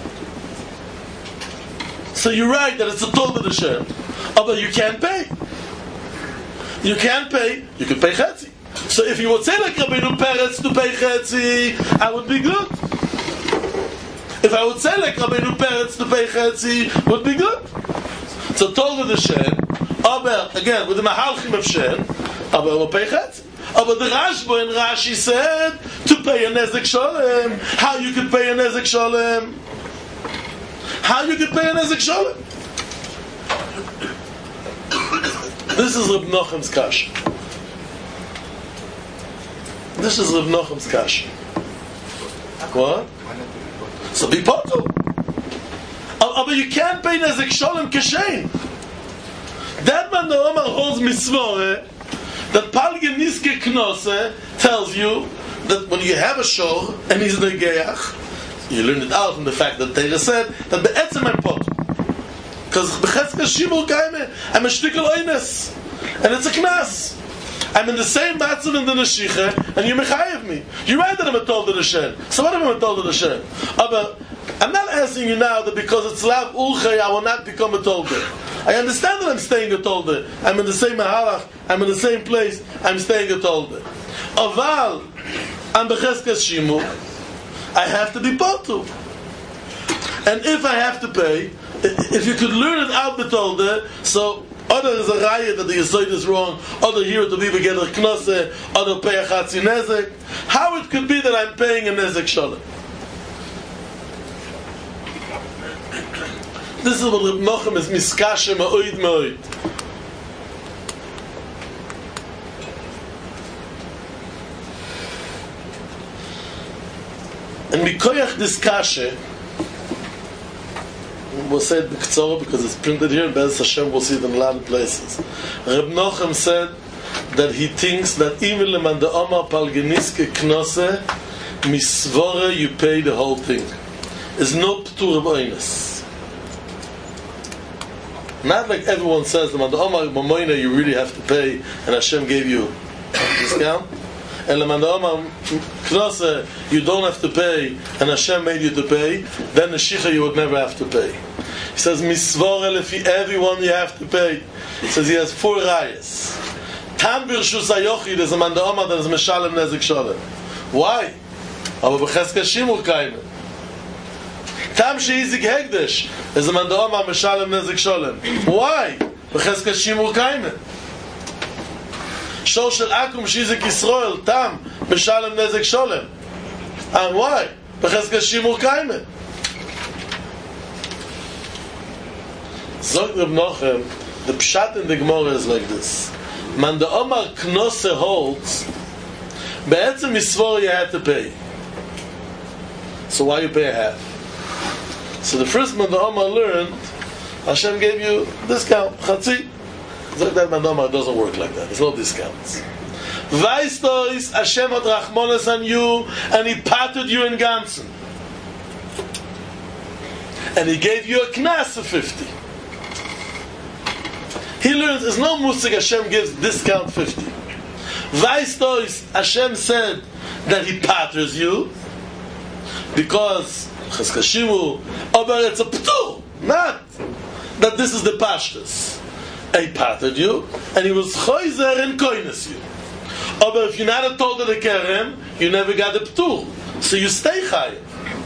So you're right that it's a told to the Shem. But you can't pay. You can't pay, you can pay Chetzi. So if you would say like Rabbeinu Peretz to pay Chetzi, I would be good. If I would say like Rabbeinu Peretz to pay Chetzi, would be good. So told to the Shen, aber, again, with the Mahalchim of Shen, aber will pay Chetzi. Aber the Rashba and Rashi said, to pay a Nezek Sholem. How you could pay a Nezek Sholem? How you could pay a Nezek Sholem? This is Reb Nochem's Kasha. This is Reb Nochem's Kasha. What? So be potu. But you can't pay Nezek Sholem Keshein. That man the Omar holds Misvore, that Palge Niske Knose tells you that when you have a shor and he's Negeach, you learn it out from the fact that Teira said that Be'etzem and potu. Because B'chetzka Shimur Kaime, I'm a shtickle oines, and it's a knas. I'm in the same matzav in the Neshicha, and you mechayev me. You're right that I'm a told of the Shem. So what if I'm a told of the Shem? But I'm not asking you now that because it's Lav Ulchei, I will not become a tolder. I understand that I'm staying a tolder. I'm in the same mahalach, I'm in the same place, I'm staying a tolder. Aval, I'm B'chetzka Shimur, I have to be potu. And if I have to pay, if you could learn it out betolder, so other is a raya that the Yesod is wrong, other here to be together knose, other pay a chatzi nezek. How it could be that I'm paying a nezek sholem? This is what Reb Nochem is miskashe ma'oid ma'oid. And mikoyach this kashe, we'll say it b'ktzora because it's printed here, and Be'ez Hashem will see it in a lot of places. Reb Nochem said that he thinks that even leman de Omar Palgeniske Knose, misvore you pay the whole thing. There's no p'tur of oines. Not like everyone says, the Omar Mamoina you really have to pay, and Hashem gave you a discount. And the Omar Knose you don't have to pay, and Hashem made you to pay. Then the Shicha you would never have to pay. He says, Misvore lefi everyone you have to pay. He says he has 4 rayas. Tam birshus hayochid is a man Omar that is Meshalem Nezik Sholem. Why? Aber b'cheska shimur kaime. Tam she'izik hegdesh is a man Omar Meshalem Nezik Sholem. Why? B'cheska shimur kaime. Shor shel akum she'izik Yisrael tam Meshalem Nezik Sholem. And why? B'cheska shimur kaime. Zog Reb Nochem, the pshat in the Gemara is like this. Man the Omar Knose holds, be'etzem misvor you had to pay. So why you pay half? So the first man the Omar learned, Hashem gave you discount, chatzi. Zog that man the Omar doesn't work like that. There's no discounts. Vaistois, Hashem had rachmones on you, and He patted you in Gansen. And He gave you a knas of 50. He learns, there's no musik Hashem gives discount 50. Vaistois, Hashem said that He patters you because Cheskashimu, but it's a ptur, not that this is the pashtus. He pattered you, and He was choizer and koines you. But if you're not told of the kerem, you never got the ptur, so you stay chayav.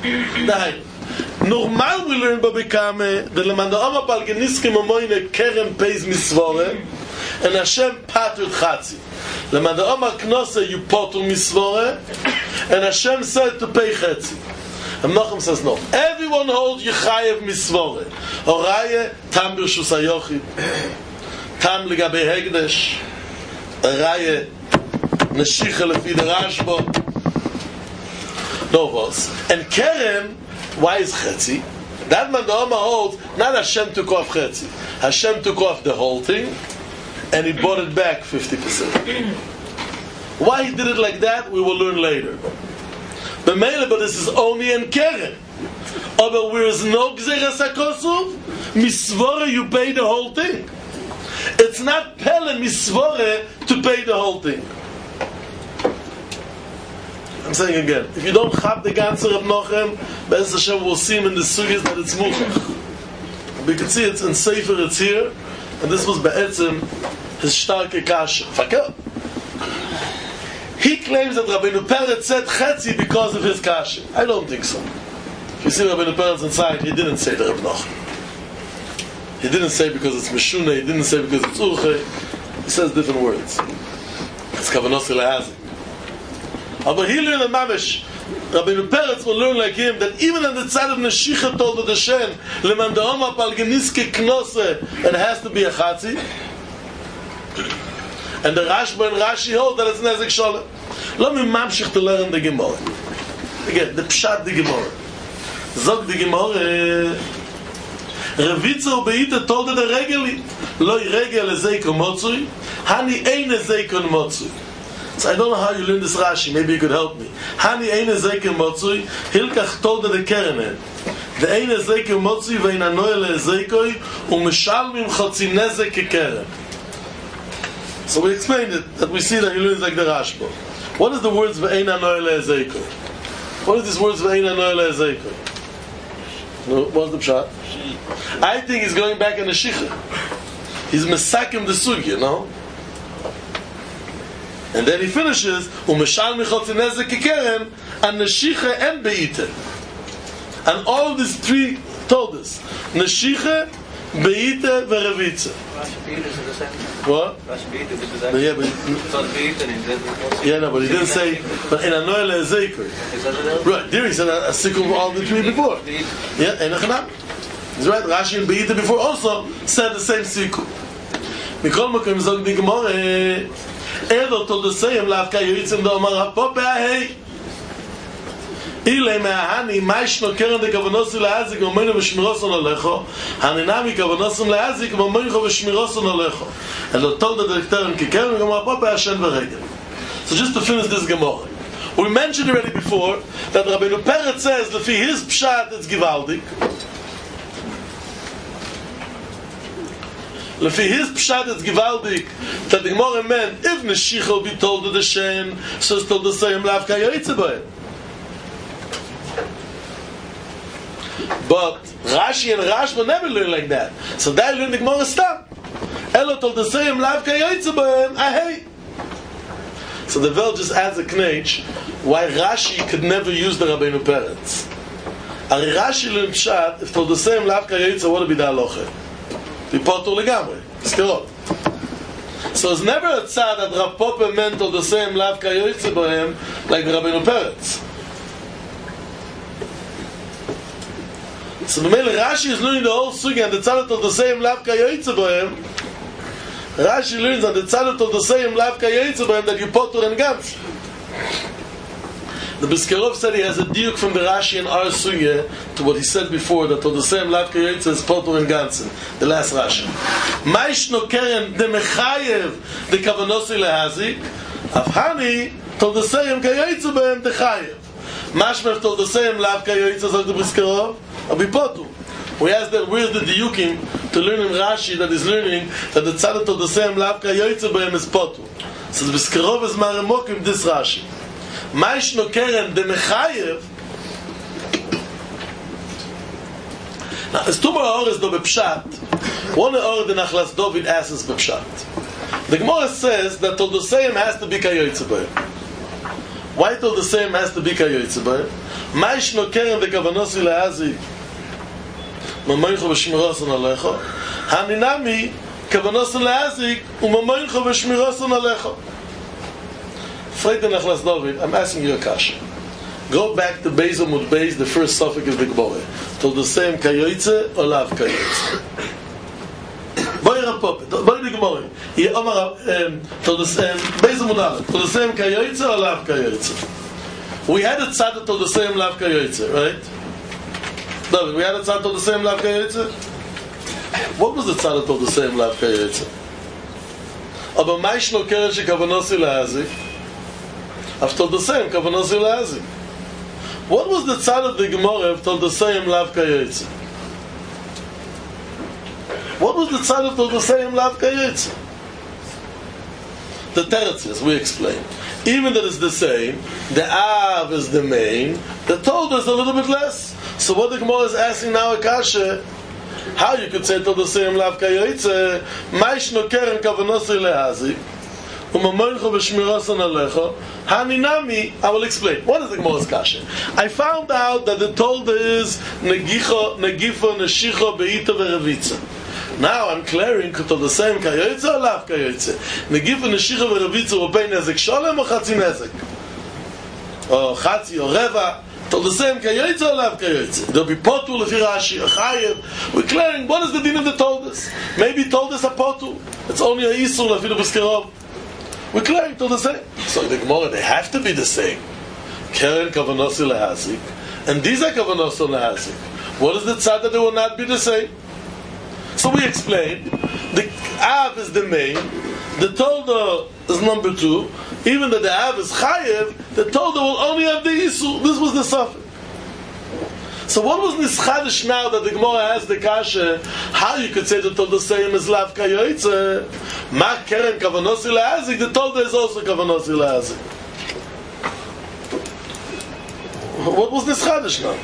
Normal we learn Babikame the Lemanda Oma Palgeniskim Omoine Kerem pays Misvore and Hashem patted Chatzi. Lemanda Oma Knose you potul Misvore and Hashem said to pay Chatzi. And Nochem says no. Everyone holds Yechayev Misvore. Oraye Tam Birshus Hayochid, Tam Ligabe Hegdesh, Oraye Neshicha Lefi the Rashbo. No was. And Kerem, why is Chetzi? That man the Oma holds, not Hashem took off Chetzi. Hashem took off the whole thing, and He bought it back 50%. Why He did it like that, we will learn later. But this is only in Keren. But where is no Gzeres HaKosuv, Misvore, you pay the whole thing. It's not Pele Misvore to pay the whole thing. I'm saying again, if you don't have the ganze Reb Nochem, Be'ez Hashem will see him in the sugis that it's muchach. We can see it's in Sefer, it's here, and this was Be'etzim, his starke kasha. Fakir. He claims that Rabbeinu Peretz said Chetzi because of his kasha. I don't think so. If you see Rabbeinu Peretz inside, he didn't say the Reb Nochem. He didn't say because it's Meshune, he didn't say because it's Urche. He says different words. It's Kavanos Lehazik. But he learned in Mamish, Rabbeinu Peretz will learn like him, that even on the side of Neshicha told the Hashem, Leman Da'oma Palgeniske Knose, it has to be a Chatzi. And the Rashba and Rashi hold that it's Nezik Sholem. Let me mamshich to learn the Gemara. Again, the Pshat the Gemara. Zog the Gemara, Revitza ubeita told the Regeli, Loi Regel Ezeikon Motzui, Hani Ein Ezeikon Motzui. So I don't know how you learn this Rashi. Maybe you could help me. Hani Ein Ezeikon Motzui, Hilkach told the Keremen. The Ein Ezeikon Motzui vein Anoel Ezeikoi, Umeshalmim Chotzi Nezek Kekeren. So we explained it, that we see that he learns like the Rashba. What is the words Ve'ein Anoel Ezeikoi? What is these words Ve'ein Anoel Ezeikoi? No, what's the pshat? I think he's going back in the Shicha. He's mesakim the sugya, no? And then he finishes Umeshal Michotzi Nezek Kekeren and Neshicha and Beite. And all these three told us Neshicha, Beite, Verevitze. What? Yeah, but he didn't say. But in Anoel Ezeikoi. Right there, he said a sikum all the three before. Yeah, and Achanam. He's right. Rashi and Beite before also said the same sikum. Mikol Makom Zog the Gemara. Edo told the same Lavka Yoitzim do Amar Hapope Ahei. Ile me'ahani ma'ishno keren de kavonosim le'azik v'moinu v'shmiroson alecho haninami kavonosim le'azik v'moinu v'shmiroson alecho. And they told the director ki keren v'gamar Hapope Hashem v'regel. So just to finish this Gemara, we mentioned already before that Rabbeinu Peretz says that for his pshat it's givaldik. Lefi his pshat is givaldik that the Gemara meant if Neshicha will be told to the Shen, so it's told the same lav kayoytze b'hem. But Rashi and Rashba never learn like that. So they learn the Gemara stam. Elo told the same lav kayoytze b'hem, ahei. So the Vel just adds a knech why Rashi could never use the Rabbeinu Peretz. Ari Rashi learned pshat if told the same lav kayoytze, what would be the halacha? Be potur legamre. Skirot. So it's never a tzad that Rav Popper meant told the same lav kayoytze b'hem like Rabbeinu Peretz. So the Mele Rashi is learning the whole sugi and the tzad told the same lav kayoytze b'hem. Rashi learns that the tzad told the same lav kayoytze b'hem that you potur and gans. The Biskerov said he has a diuk from the Rashi and our sugi to what he said before that told the same lav kayoytze is potur and gansen. The last Rashi. Maish no keren de mechayev de kavanosi lehazik. Avhani told the same kayoytze b'hem de chayev. Mashmev told the same lav kayoytze as the Biskerov. Abi potur. We asked that where's the diukim to learn in Rashi that is learning that the tzad told the same lav kayoytze b'hem is potur. So the Biskerov is maremokim this Rashi. Maish no keren de mechayev. Now, it's two more hours do bepshat. One hour the Nachlas David asks bepshat. The Gemara says that told the same has to be kayoytze b'hem. Why told the same has to be kayoytze b'hem? Maish no keren de kavanosi lehazik. Mamoincho v'shmiroson alecho. Haninami kavanosi lehazik umamoincho v'shmiroson alecho. Nachlas David, I'm asking you a question. Go back to Beis Amud Beis, the first suffix of the Gemara. Told the same kayoytze or lav kayoytze? Boy Rapop, boy the Gemara. He Omar told the same Beis Amud Aleph. Told the same kayoytze or lav kayoytze? We had a tzad told the same lav kayoytze, right? David, we had a tzad told the same lav kayoytze. What was the tzad told the same lav kayoytze? Aber maish no keren shekavanosi lehazik. I've told the same kavanosi lehazik. What was the tzad of the Gemara I've told the same lav kayoytze? What was the tzad of told the same lav kayoytze? The teretz is, we explain. Even that it's the same, the av is the main, the told is a little bit less. So what the Gemara is asking now, Akasha, how you could say told the same lav kayoytze, maish no keren kavanosi lehazik, umamoincho v'shmiroson alecho, haninami, I will explain. What is the Gemara's kasha? I found out that the tolda is negifo, neshicho, beita, v'revitza. Now I'm clearing to the same kayoytze or lav kayoytze. Negifo, neshicho, v'revitza will pay nezek sholem or chatzi nezek? Or chatzi or reva? To the same kayoytze or lav kayoytze? There'll be potu lefi Rashi, a chayev. We're clearing, what is the din of the toldas? Maybe toldas are potu. It's only a isur lefi the Biskerov. We're clearing to the same. So the Gemara, they have to be the same. Keren kavanosi lehazik, and these are kavanosi lehazik. What is the tzad that they will not be the same? So we explain, the av is the main, the tolda is number two, even though the av is chayev, the tolda will only have the isu. This was the suffix. So what was this chadish now that the Gemara has the kasha, how you could say the tolda same as lav kayoytze? Ma keren kavanosi lehazik, the tolda is also kavanosi lehazik. What was this chadish now?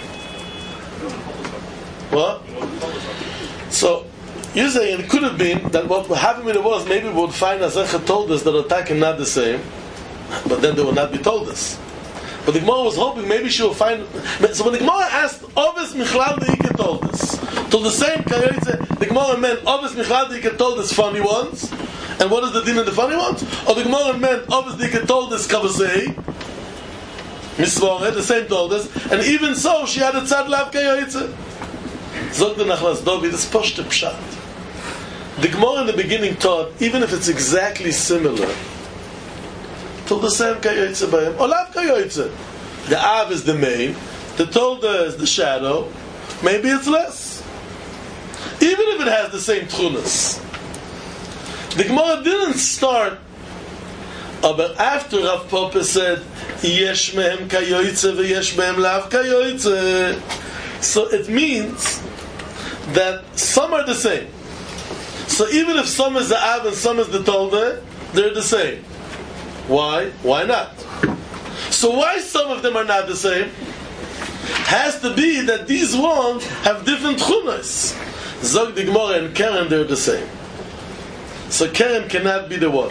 What? So you're saying it could have been that what happened with it was maybe we would find Azechet told us that attacking not the same, but then they would not be told us. But the Gemara was hoping maybe she will find. So when the Gemara asked, "Ovis Michlal Deike told us," to the same kayoytze, the Gemara meant Ovis Michlal Deike told us funny ones, and what is the din of the funny ones? Or the Gemara meant Ovis Deike told us kavasei, Misvore, the same told us, and even so she had a tzad lav kayoytze. Zog the Nachlas David is poshte pshat. The Gemara in the beginning taught, even if it's exactly similar, told the same kayoytze b'hem, or lav kayoytze. The av is the main, the tolda is the shadow, maybe it's less. Even if it has the same tchunas. The Gemara didn't start, but after Rav Papa said, yesh mehem kayoytze v'yesh mehem lav kayoytze. So it means that some are the same. So even if some is the Av and some is the Tolde, they're the same. Why? Why not? So why some of them are not the same? Has to be that these ones have different chunas. Zog the Gemara and Keren, they're the same. So Keren cannot be the one.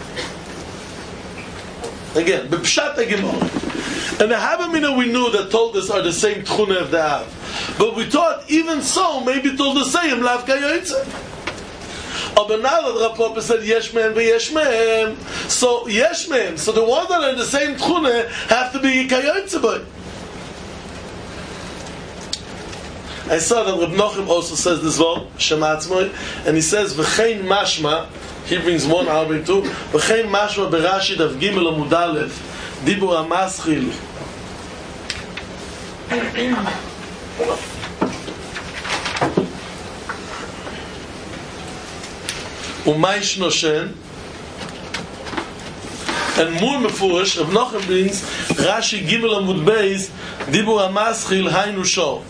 Again, B'Pshat Gemara. And the Havamina we knew that told us are the same tchuna of the Av. But we thought, even so, maybe told the same, Lav Kayoytze. But now that Rav Papa said Yesh Mehem v'Yesh Mehem, so Yesh Mehem, so the ones that are in the same tchuna have to be Kayoytze boy. I saw that Reb Nochim also says this one, Shematzmoy, and he says V'chein Mashma, he brings one album too, V'chein Mashma Berashi Dav Gimel Amud Aleph, Dibur HaMaschil. Umay Shnoshen, and more mefurish, Reb Nochim brings Rashi Gimel Amud Beis, Dibur HaMaschil Hainu Shor.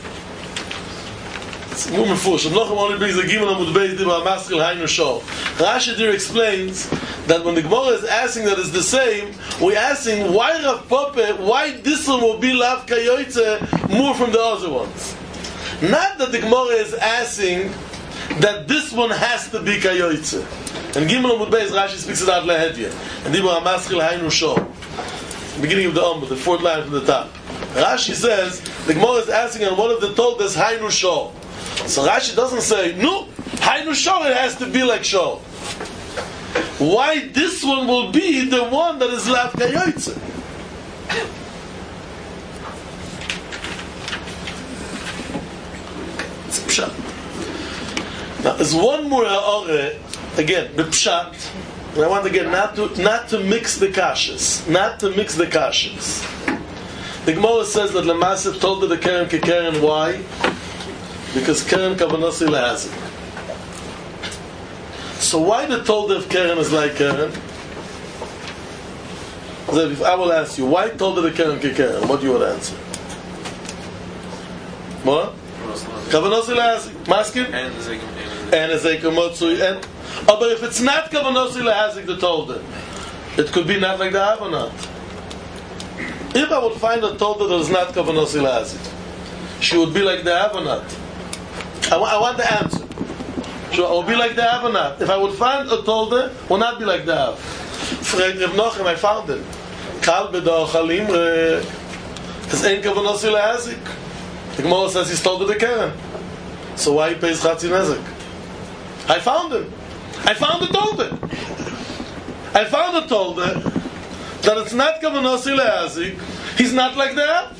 More mefurish. Reb Nochim only brings the Gimel Amud Beis, Dibur HaMaschil Hainu Shor. Rashi there explains that when the Gemara is asking that it's the same, we're asking why Rav Papa, why this one will be Lav Kayoytze more from the other ones. Not that the Gemara is asking that this one has to be Kayoytze. And Gimel Amud Beis, Rashi speaks it out Lehedya. And Dibur HaMaschil Hainu Shor. Beginning of the Amud, the fourth line from the top. Rashi says, the Gemara is asking on one of the told us Hainu Shor. So Rashi doesn't say, no, Hainu Shor, it has to be like Shor. Why this one will be the one that is Lav Kayoytze? It's Pshat. Now, there's one more ha'ore, again, the Pshat, and I want again not to mix the kashas. Not to mix the kashas. The Gemara says that Lamasa told the Keren Kekeren, why? Because Keren Kavanasi Lahazik. So why the Tolda of Keren is like Keren? If I will ask you, why Tolda the Keren Kekeren? What do you would answer? What? Kavanasi Lahazik. Maskin? And Ezekiel Motsui. But if it's not Kavanasi Lahazik the Tolda, it could be not like the Av or not. If I would find a Tolda that is not Kavanasi Lahazik, she would be like the Av or not? I want the answer. So I will be like the Av or not? If I would find a Tolde, will not be like the Av. Frag Reb Nochim, I found him. Kal b'da chalim is ein Kavanasi Lahazik. The Gemara says he's Tolde the Keren. So why he pays Chatzi Nezek? I found him. I found the Tolde. I found the Tolde that it's not Kavanasi Lahazik. He's not like the Av.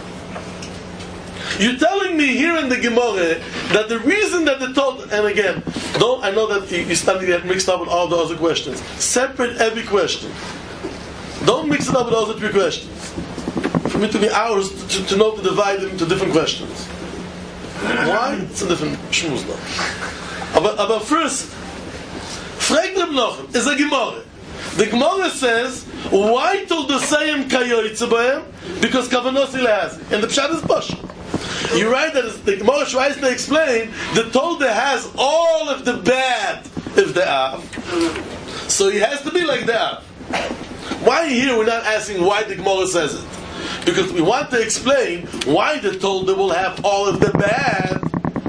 You're telling me here in the Gemara that the reason that they told, and again, I know that you're starting to get mixed up with all the other questions. Separate every question. Don't mix it up with all the three questions. For me to be hours to know to divide them into different questions. Why? It's a different shmuz now. But first, Frag Reb Nochim is a Gemara. The Gemara says, why told the same Kayoytze Bahem? Because Kavanasi Lahazik. And the Pshat is Bosh. You're right that the Gemara tries to explain the Tolda has all of the bad of the Av. So he has to be like the Av. Why here we're not asking why the Gemara says it? Because we want to explain why the Tolda will have all of the bad.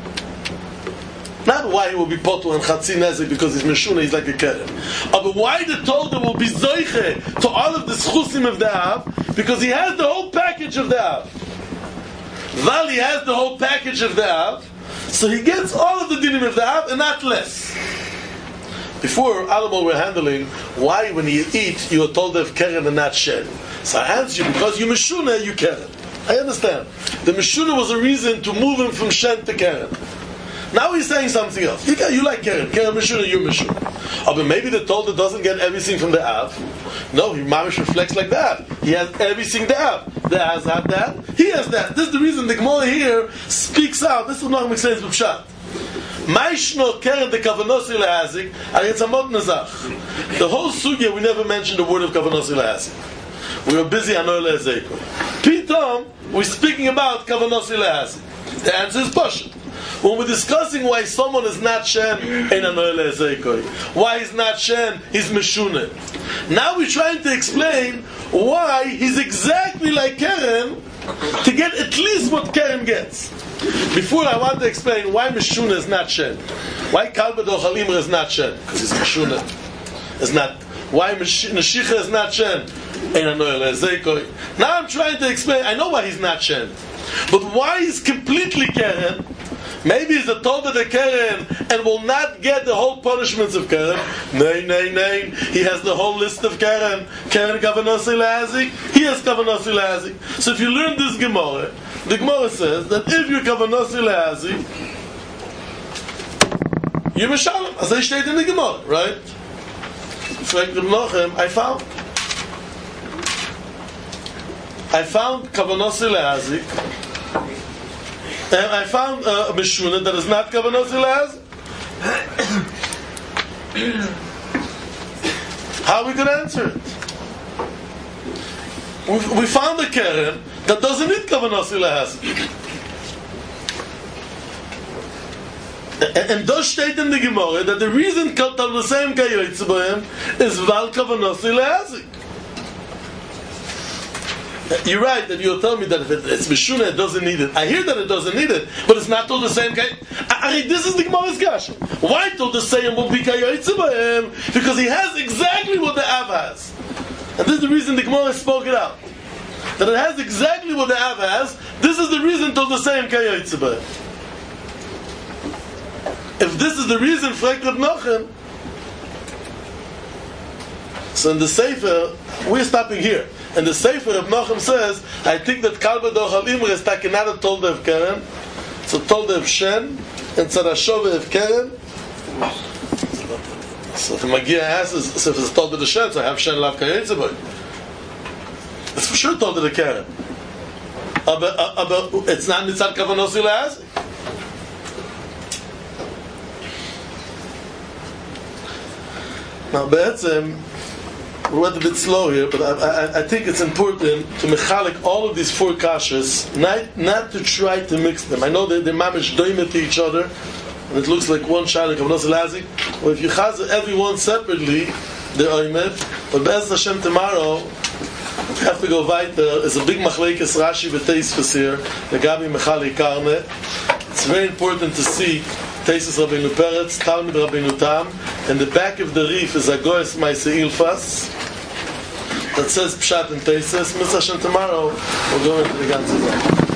Not why he will be Potul and Chatzi Nezek because he's Meshuna, he's like a Keren. But why the Tolda will be Zoiche to all of the Schusim of the Av? Because he has the whole package of the Av. Vali has the whole package of the Av, so he gets all of the dinim of the Av and not less. Before, Alamo were handling why when you eat you are told of Keren and not Shen. So I answer you, because you Meshuna, you Keren. I understand. The Meshuna was a reason to move him from Shen to Keren. Now he's saying something else. You like Keren. Keren Meshuna, you Meshuna. But maybe the Tolda doesn't get everything from the Av. No, he mamish reflects like that. He has everything the Av. The Av has that. He has that. This is the reason the Gemara here speaks out. This is not make sense with Pshat. Maishno Keren the Kavanasi Lahazik Aritzamot Nazach. The whole sugya we never mentioned the word of Kavanasi Lahazik. We were busy on Oile Ezekiel. Pitom we're speaking about Kavanasi Lahazik. The answer is Pashat. when we're discussing why someone is not Shen, why he's not Shen, he's Meshune. Now we're trying to explain why he's exactly like Keren to get at least what Keren gets. Before I want to explain why Meshune is not Shen. Why Kalba Dochal Imre is not Shen? Because he's Meshune. It's not. Why Neshicha is not Shen? Now I'm trying to explain, I know why he's not Shen. But why he's completely Keren? Maybe he's a Tolda de Keren and will not get the whole punishments of Keren. Nay. He has the whole list of Keren. Keren Kavanasi Lazik. He has Kavanasi Lazik. So if you learn this Gemara, the Gemara says that if you're Kavanasi Lazik, you're Meshalem. As I stated in the Gemara, right? I found Kavanasi Lazik. And I found a Meshuna that is not Kavanasi Lazik. How are we going to answer it? We found a Keren that doesn't need Kavanasi Lazik. And thus state in the Gemara that the reason Katal the same Kayoitz Bohem is Val Kavanasi Lazik. You're right that you'll tell me that if it's Meshuna, it doesn't need it. I hear that it doesn't need it, but it's not told the same guy. This is the Gemara's Kasha. Why told the same will be Kayoitzibahem? Because he has exactly what the Av has. And this is the reason the Gemara spoke it out. That it has exactly what the Av has. This is the reason told the same Kayoitzibahem. If this is the reason for Reb Nochem, so in the Sefer, we're stopping here. And the Sefer of Nochem says, I think that Kalba Dochal Imre is taken out of Tolda of Keren, so Tolda of Shen, and Tzarashove of Keren. So if the Magia asks, so if it's Tolda of Shen, so I have Shen Lav Kayetzeboy. It's for sure Tolda of Keren. But it's not Nitzad Kavanosi Le'azik. Now, Be'etzem, we went a bit slow here, but I think it's important to mechalik all of these four kashas, not to try to mix them. I know they're mamish doime to each other, and it looks like one shayla kavanos lazik. Well, if you chaz every one separately, they're oimet. But Be'ez Hashem tomorrow, we have to go weiter. There's a big machlekes Rashi v'teis fasir, the Gabi mechalik karne. It's very important to see Teisus Rabbeinu Peretz, Talmud Rabbeinu Tam, and the back of the reef is a Goes Maise Ilfas that says Pshat and Teisus. Mitzvah Hashem tomorrow we'll go into the ganze Sache.